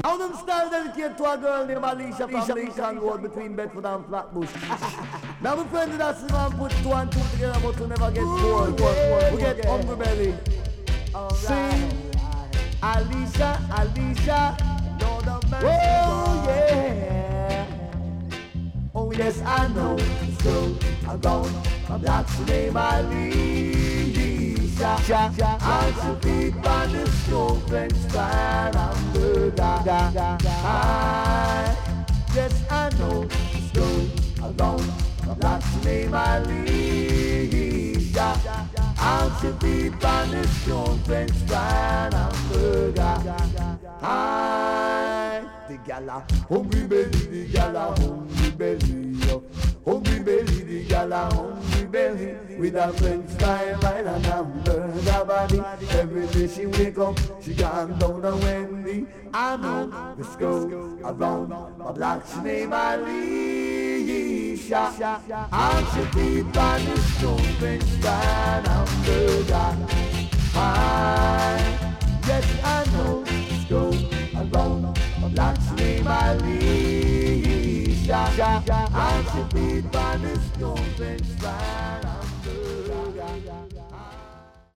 How them style dedicate to a girl named Alicia from Lincoln Road between Bedford and Flatbush. Now my friend that's the man put two and two together but to never get bored. We get hungry belly. Sing Alicia, Alicia, Lord of mercy. Oh yeah. Oh yes I know. So I'm gone. I'm that's the name Alicia. I should be by the stone French fire hamburger. Yes I know. So I'm gone. I'm that's the name Alicia. I should be by the stone French fire hamburger. The gala, hungry belly, the gala, hungry belly, hungry belly, the gala, hungry belly, with a French fry and a hamburger body. Every day she wake up, she gone down to Wendy. I know this girl around my block, she name Alicia. I should be by the stone French fry and hamburger. Yes I know this girl around. That's me, my Alicia. I should be by the stone French fry hamburger.